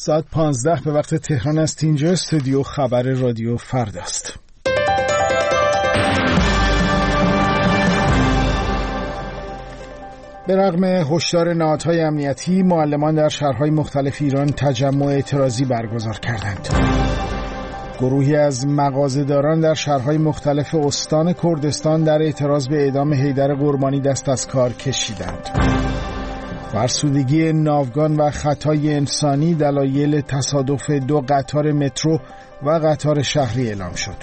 ساعت 15 به وقت تهران است. اینجا استودیو خبر رادیو فردا است. به رغم هشدار نهادهای امنیتی، معلمان در شهرهای مختلف ایران تجمع اعتراضی برگزار کردند. گروهی از مغازه‌داران در شهرهای مختلف استان کردستان در اعتراض به اعدام حیدر قربانی دست از کار کشیدند. فرسودگی ناوگان و خطای انسانی دلایل تصادف 2 قطار مترو و قطار شهری اعلام شد.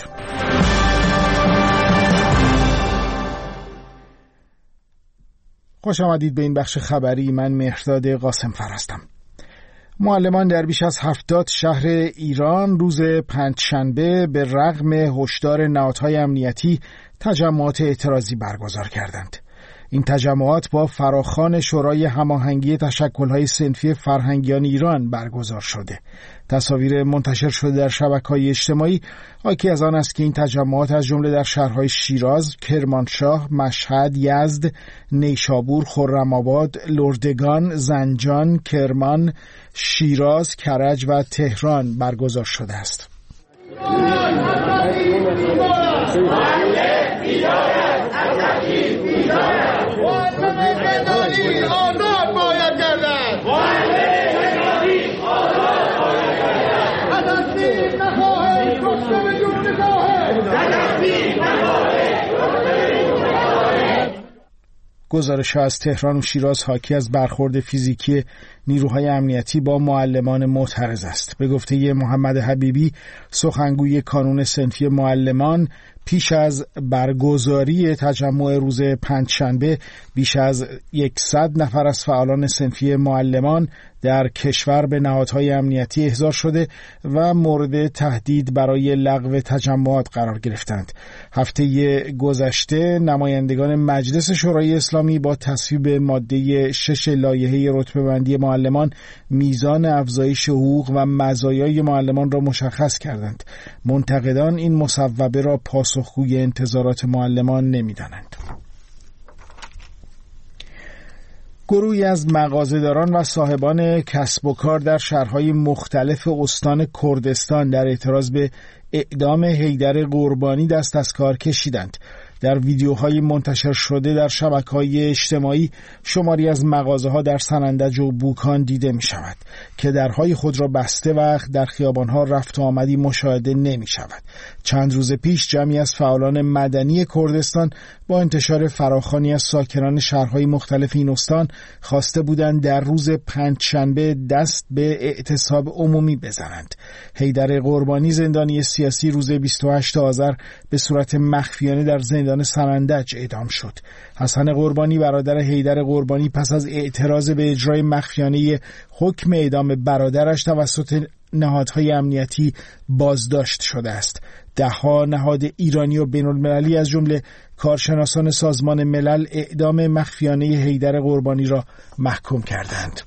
خوش آمدید به این بخش خبری. من مهرداد قاسم فر هستم. معلمان در بیش از 70 شهر ایران روز پنجشنبه به رغم هشدار نهادهای امنیتی تجمعات اعتراضی برگزار کردند. این تجمعات با فراخوان شورای هماهنگی تشکل‌های صنفی فرهنگیان ایران برگزار شده. تصاویر منتشر شده در شبکه‌های اجتماعی حاکی از آن است که این تجمعات از جمله در شهرهای شیراز، کرمانشاه، مشهد، یزد، نیشابور، خرم‌آباد، لردگان، زنجان، کرمان، شیراز، کرج و تهران برگزار شده است. گزارش از تهران و شیراز حاکی از برخورد فیزیکی نیروهای امنیتی با معلمان معترض است. به گفته محمد حبیبی، سخنگوی کانون صنفی معلمان، پیش از برگزاری تجمع روز پنجشنبه بیش از 100 نفر از فعالان صنفی معلمان در کشور به نهادهای امنیتی احضار شده و مورد تهدید برای لغو تجمعات قرار گرفتند. هفته گذشته نمایندگان مجلس شورای اسلامی با تصویب ماده 6 لایحه رتبه‌بندی معلمان میزان افزایش حقوق و مزایای معلمان را مشخص کردند. منتقدان این مصوبه را پاسخگوی انتظارات معلمان نمی‌دانند. گروهی از مغازه‌داران و صاحبان کسب و کار در شهرهای مختلف استان کردستان در اعتراض به اعدام حیدر قربانی دست از کار کشیدند. در ویدیوهای منتشر شده در شبکه‌های اجتماعی شماری از مغازه‌ها در سنندج و بوکان دیده می‌شود که درهای خود را بسته و در خیابان‌ها رفت و آمدی مشاهده نمی‌شود. چند روز پیش جمعی از فعالان مدنی کردستان با انتشار فراخوانی از ساکنان شهرهای مختلف این استان خواسته بودند در روز پنجشنبه دست به اعتصاب عمومی بزنند. حیدر قربانی زندانی سیاسی روز 28 آذر به صورت مخفیانه در زندان سنندج اعدام شد. حسن قربانی برادر حیدر قربانی پس از اعتراض به اجرای مخفیانه حکم اعدام برادرش توسط نهادهای امنیتی بازداشت شده است. ده‌ها نهاد ایرانی و بین‌المللی از جمله کارشناسان سازمان ملل اعدام مخفیانه حیدر قربانی را محکوم کردند.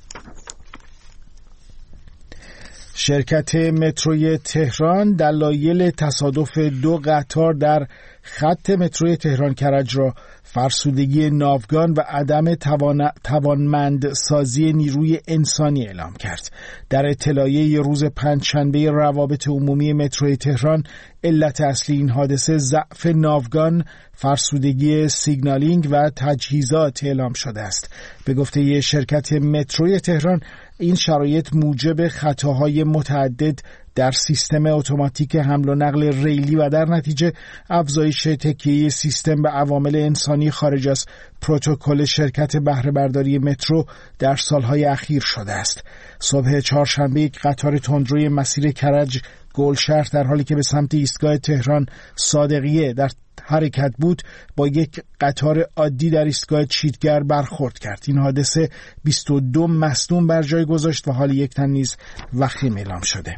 شرکت متروی تهران دلایل تصادف 2 قطار در خط متروی تهران کرج را فرسودگی ناوگان و عدم توانمندسازی نیروی انسانی اعلام کرد. در اطلاعیه روز پنجشنبه روابط عمومی متروی تهران، علت اصلی این حادثه ضعف ناوگان، فرسودگی سیگنالینگ و تجهیزات اعلام شده است. به گفته شرکت متروی تهران، این شرایط موجب خطاهای متعدد در سیستم اتوماتیک حمل و نقل ریلی و در نتیجه افزایش تکیه سیستم به عوامل انسانی خارج از پروتکل شرکت بهره برداری مترو در سالهای اخیر شده است. صبح چهارشنبه یک قطار تندروی مسیر کرج گلشهر در حالی که به سمت ایستگاه تهران صادقیه در حرکت بود با یک قطار عادی در ایستگاه چیتگر برخورد کرد. این حادثه 22 مصدوم بر جای گذاشت و حال یک تن نیز وخیم اعلام شده.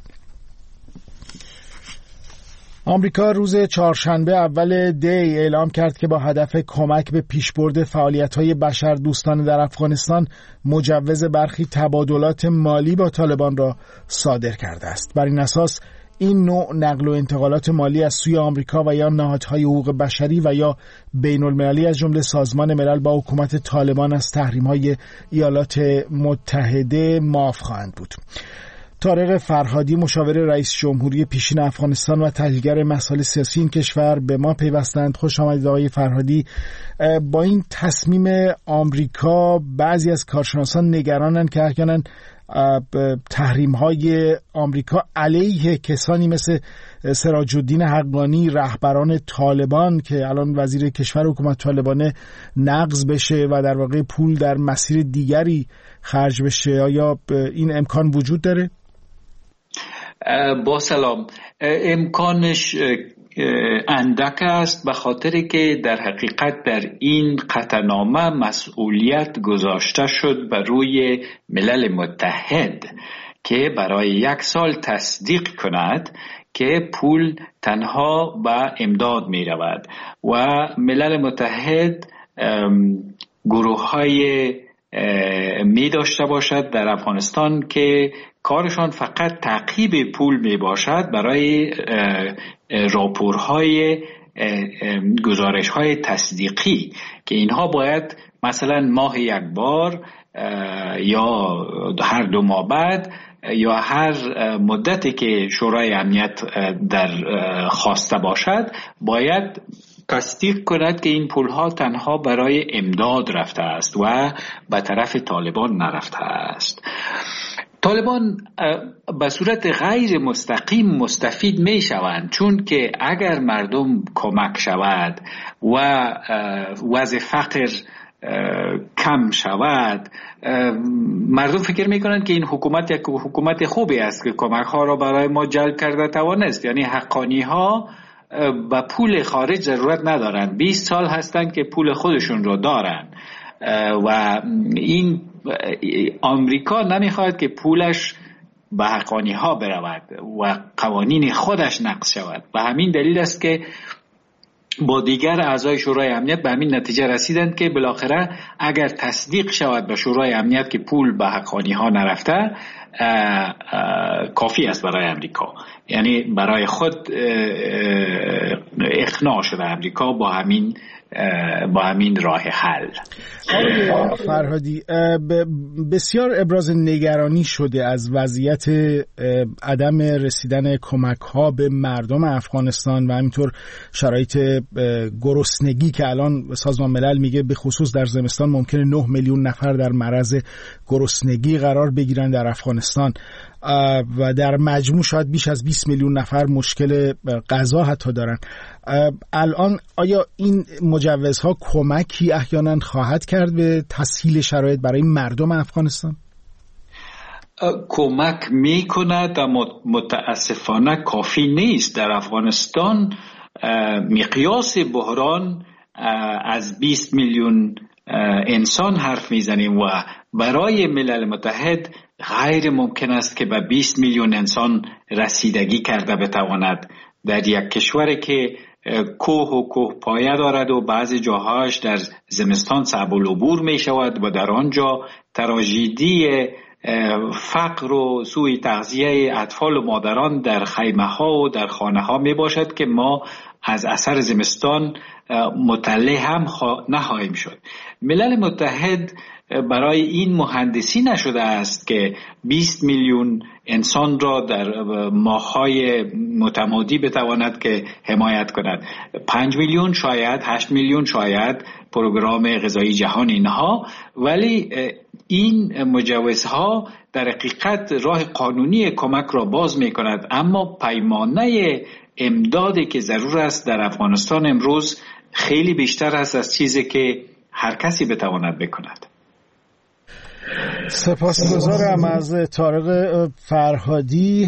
آمریکا روز چهارشنبه اول دی اعلام کرد که با هدف کمک به پیشبرد فعالیت‌های بشردوستانه در افغانستان مجوز برخی تبادلات مالی با طالبان را صادر کرده است. بر این اساس این نوع نقل و انتقالات مالی از سوی آمریکا و یا نهادهای حقوق بشری و یا بین‌المللی از جمله سازمان ملل با حکومت طالبان از تحریم‌های ایالات متحده معاف خواهند بود. طارق فرهادی، مشاور رئیس جمهوری پیشین افغانستان و تحلیلگر مسائل سیاسی این کشور، به ما پیوستند. خوش آمدید آقای فرهادی. با این تصمیم آمریکا بعضی از کارشناسان نگرانند که احیانا تحریم‌های آمریکا علیه کسانی مثل سراج الدین حقانی، رهبران طالبان که الان وزیر کشور حکومت طالبانه، نقض بشه و در واقع پول در مسیر دیگری خرج بشه. آیا این امکان وجود داره؟ با سلام. امکانش اندک است، به خاطر که در حقیقت در این قطعنامه مسئولیت گذاشته شد بر روی ملل متحد که برای 1 سال تصدیق کند که پول تنها به امداد می رود و ملل متحد گروه های می داشته باشد در افغانستان که کارشان فقط تعقیب پول می باشد برای راپورهای گزارش‌های تصدیقی که اینها باید مثلا ماه 1 بار یا هر 2 ماه بعد یا هر مدتی که شورای امنیت در خواسته باشد باید تصدیق کند که این پولها تنها برای امداد رفته است و به طرف طالبان نرفته است. طالبان به صورت غیر مستقیم مستفید می شوند، چون که اگر مردم کمک شود و وضع فقر کم شود، مردم فکر می کنند که این حکومت یک حکومت خوبی است که کمک ها را برای ما جلب کرده توانست. یعنی حقانی ها با پول خارج ضرورت ندارند، 20 سال هستند که پول خودشون رو دارند و این آمریکا نمیخواهد که پولش به حقانی ها برود و قوانین خودش نقض شود. به همین دلیل است که با دیگر اعضای شورای امنیت به همین نتیجه رسیدند که بالاخره اگر تصدیق شود به شورای امنیت که پول به حقانی ها نرفته، کافی است برای امریکا. یعنی برای خود اقناع شده امریکا با همین راه حل. آقای فرهادی، بسیار ابراز نگرانی شده از وضعیت عدم رسیدن کمک ها به مردم افغانستان و همینطور شرایط گرسنگی که الان سازمان ملل میگه به خصوص در زمستان ممکنه 9 میلیون نفر در معرض گرسنگی قرار بگیرن در افغانستان و در مجموع شاید بیش از 20 میلیون نفر مشکل غذا حتی دارن. الان آیا این مجوزها کمکی احیانا خواهد کرد به تسهیل شرایط برای مردم افغانستان؟ کمک می کند اما متاسفانه کافی نیست. در افغانستان مقیاس بحران از 20 میلیون انسان حرف میزنیم و برای ملل متحد غیر ممکن است که به 20 میلیون انسان رسیدگی کرده بتواند. در یک کشوری که کوه و کوه پایه دارد و بعضی جاهاش در زمستان صعب العبور می شود و در آنجا تراژدی فقر و سوء تغذیه اطفال و مادران در خیمه ها و در خانه ها می باشد که ما از اثر زمستان مطلع هم نخواهیم شد. ملل متحد برای این مهندسی نشده است که 20 میلیون انسان را در ماه‌های متمادی بتواند که حمایت کند. 5 میلیون شاید، 8 میلیون شاید پروگرام غذایی جهان اینها، ولی این مجوزها در حقیقت راه قانونی کمک را باز می کند، اما پیمانه امدادی که ضرور است در افغانستان امروز خیلی بیشتر است از چیزی که هر کسی بتواند بکند. سپاسگزارم از طارق فرهادی،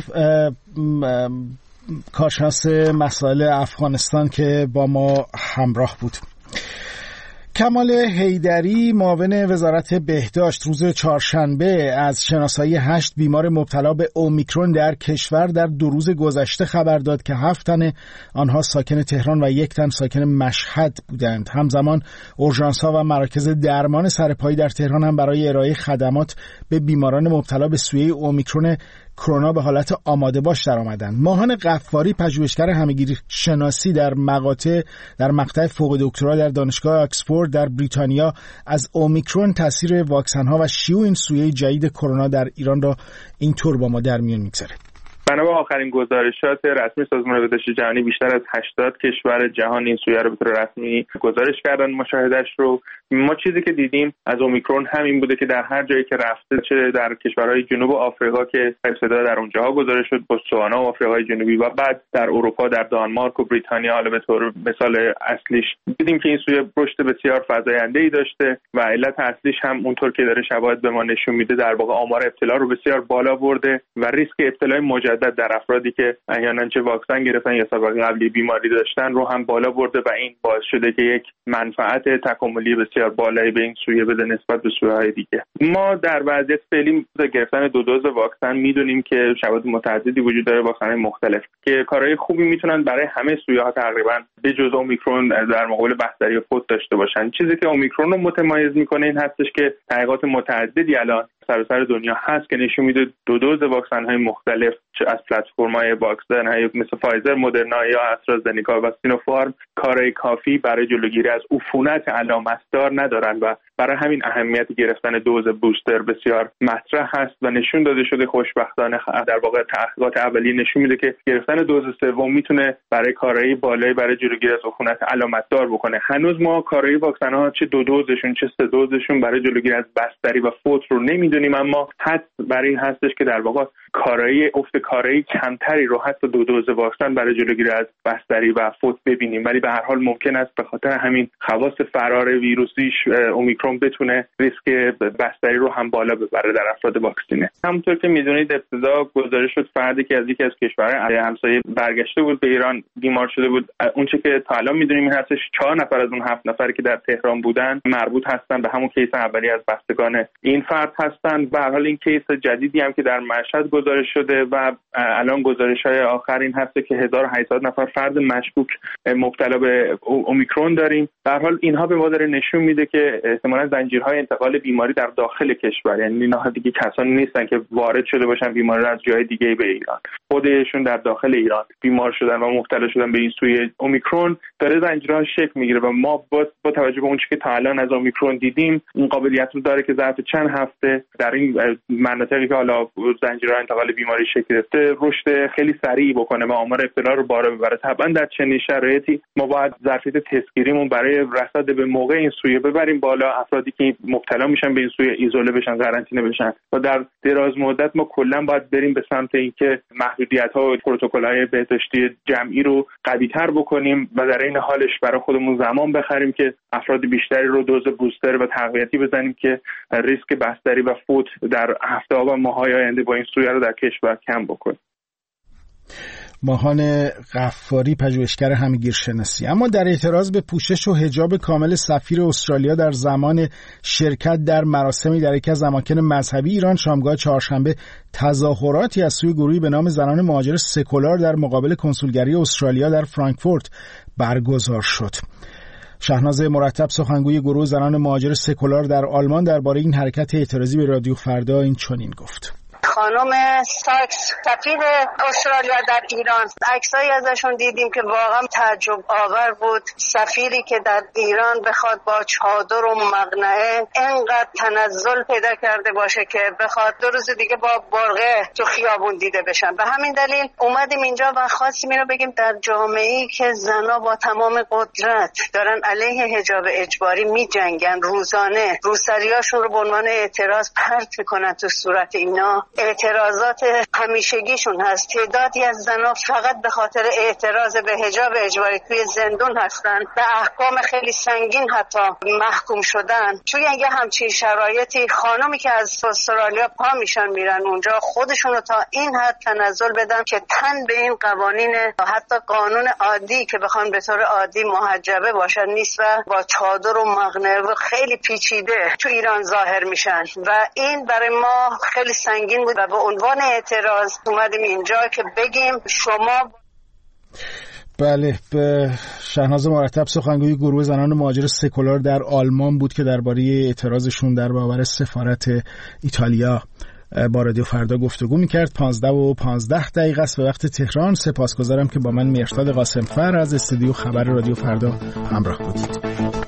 کارشناس مسائل افغانستان که با ما همراه بود. کمال حیدری، معاون وزارت بهداشت، روز چهارشنبه از شناسایی 8 بیمار مبتلا به اومیکرون در کشور در 2 روز گذشته خبر داد که 7 تن آنها ساکن تهران و 1 تن ساکن مشهد بودند. همزمان اورژانس‌ها و مراکز درمان سرپایی در تهران هم برای ارائه خدمات به بیماران مبتلا به سویه اومیکرون کرونا به حالت آماده باش در آمدند. ماهان غفاری پژوهشگر همه‌گیر شناسی در مقطع فوق دکترا در دانشگاه آکسفورد در بریتانیا از اومیکرون، تاثیر واکسن‌ها و شیوع این سویه جدید کرونا در ایران را اینطور با ما در میان می‌گذاره. بنا به آخرین گزارشات رسمی سازمان بهداشت جهانی، بیشتر از 80 کشور جهان این سویه رو به طور رسمی گزارش کردن مشاهدهش رو. ما چیزی که دیدیم از اومیکرون همین بوده که در هر جایی که رفته، چه در کشورهای جنوب آفریقا که ابتدا در اونجاها گزارش شد، بوتسوانا و آفریقای جنوبی، و بعد در اروپا در دانمارک و بریتانیا، حالا به طور مثال اصلیش دیدیم که این سویه رشد بسیار فزاینده‌ای داشته و علت اصلیش هم اونطور که داره شواهد به ما نشون میده، در واقع آمار ابتلا رو بسیار بالا برده و ریسک ابتلای مجدد در افرادی که احیانا چه واکسن گرفتن یا سابقه قبلی بیماری داشتن رو هم بالا برده و این باعث شده که یک منفعت تکاملی بسیار بالایی به این سویه بده نسبت به سویه‌های دیگه. ما در وضعیت فعلی گرفتن 2 دوز واکسن میدونیم که شواهد متعددی وجود داره، واکسن‌های مختلف که کارهای خوبی میتونن برای همه سویه‌ها تقریبا به جز اومیکرون در مقابل بستری فوت داشته باشن. چیزی که اومیکرون رو متمایز میکنه این هستش که تحقیقات متعددی الان سراسر دنیا هست که نشون میده 2 دوز واکسن‌های مختلف از پلتفرم‌های واکسن‌های مثل فایزر، مدرنا یا استرازنیکا و سینوفارم کارهای کافی برای جلوگیری از عفونت علامتدار ندارن و برای همین اهمیت گرفتن دوز بوستر بسیار مطرح هست و نشون داده شده خوشبختانه در واقع تحقیقات اولیه نشون میده که گرفتن دوز سوم میتونه برای کارایی بالایی برای جلوگیری از عفونت علامتدار بکنه. هنوز ما کارایی واکسن‌ها چه 2 دوزشون چه 3 دوزشون برای جلوگیری از بستری و فوت رو نمیدونیم، اما حد برای این هستش که در واقع کارایی افت کارایی کمتری رو حتی 2 دوز واکسن برای جلوگیری از بستری و فوت ببینیم، ولی به هر حال ممکن است به خاطر همین خواص فرار ویروسیش اومیکرون بتونه ریسک بستری رو هم بالا ببره در افراد واکسینه. همونطور که میدونید ابتدا گزارش شد فردی که از یکی از کشورهای همسایه برگشته بود به ایران بیمار شده بود. اونچه که تا الان میدونیم این هستش 4 نفر از اون 7 نفری که در تهران بودن مربوط هستن به همون کیس اولی از بستگان این فرد هستن. به هر حال این کیس جدیدی هم که در مشهد گزارش شده و الان گزارش‌های آخر این هست که 1800 نفر فرد مشکوک مبتلا به اومیکرون داریم. به هر حال اینها به ما داره نشون میده که احتمالاً زنجیرهای انتقال بیماری در داخل کشور، یعنی اینها دیگه کسانی نیستن که وارد شده باشن بیماری از جای دیگه به ایران، خودشون در داخل ایران بیمار شدن و مبتلا شدن به این سویه اومیکرون، داره زنجیرها شکل میگیره و ما با توجه به اون چیزی که تا الان از اومیکرون دیدیم این قابلیت رو داره که ظرف چند هفته در این مناطقی که حالا زنجیرهای انتقال بیماری شکل گرفته رشد خیلی سریعی بکنه و آمار ابتلا رو بالا ببره. طبعا در چنین شرایطی ما باید ظرفیت تستگیریمون برای رصد به موقع این سویه ببریم بالا، افرادی که مبتلا میشن به این سویه ایزوله بشن، قرنطینه بشن و در دراز مدت ما کلا باید بریم به سمت اینکه محدودیت‌ها و پروتکل‌های بهداشتی جمعی رو قوی‌تر بکنیم و در این حالش برای خودمون زمان بخریم که افراد بیشتری رو دوز بوستر و تقویتی بزنیم که ریسک بستری و فوت در هفته‌ها و ماه‌های آینده با این سویه رو در کشور کم بکنیم. ماهان غفاری پژوهشگر همه‌گیرشناسی. اما در اعتراض به پوشش و حجاب کامل سفیر استرالیا در زمان شرکت در مراسمی در یکی از اماکن مذهبی ایران شامگاه چهارشنبه تظاهراتی از سوی گروهی به نام زنان مهاجر سکولار در مقابل کنسولگری استرالیا در فرانکفورت برگزار شد. شهناز مرتب سخنگوی گروه زنان مهاجر سکولار در آلمان درباره این حرکت اعتراضی به رادیو فردا این چنین گفت: خانم ساکس سفیر استرالیا در ایران، عکسایی ازشون دیدیم که واقعا تعجب آور بود. سفیری که در ایران بخواد با چادر و مقنعه اینقدر تنزل پیدا کرده باشه که بخواد 2 روز دیگه با برقه تو خیابون دیده بشن. به همین دلیل اومدیم اینجا و خواستیم اینو بگیم در جامعه‌ای که زنها با تمام قدرت دارن علیه حجاب اجباری می‌جنگن، روزانه روسریاشون رو به عنوان اعتراض پرت می‌کنن تو صورت اینا، اعتراضات همیشگیشون هست. تعدادی از زنها فقط به خاطر اعتراض به حجاب اجباری توی زندون هستن، به احکام خیلی سنگین حتی محکوم شدن. توی یه همچین شرایطی خانمی که از استرالیا پا میشن میرن اونجا خودشون رو تا این حد تنزل بدن که تن به این قوانین حتی قانون عادی که بخوان به طور عادی محجبه باشن نیست و با چادر و مقنعه خیلی پیچیده تو ایران ظاهر میشن و این برای ما خیلی سنگین بود و به عنوان اعتراض اومدیم اینجا که بگیم شما. بله، به شهناز مرتب سخنگوی گروه زنان مهاجر سکولار در آلمان بود که درباره اعتراضشون در برابر سفارت ایتالیا با رادیو فردا گفتگو میکرد. 15:15 است به وقت تهران. سپاسگزارم که با من مهرداد قاسمفر از استودیو خبر رادیو فردا همراه بودید.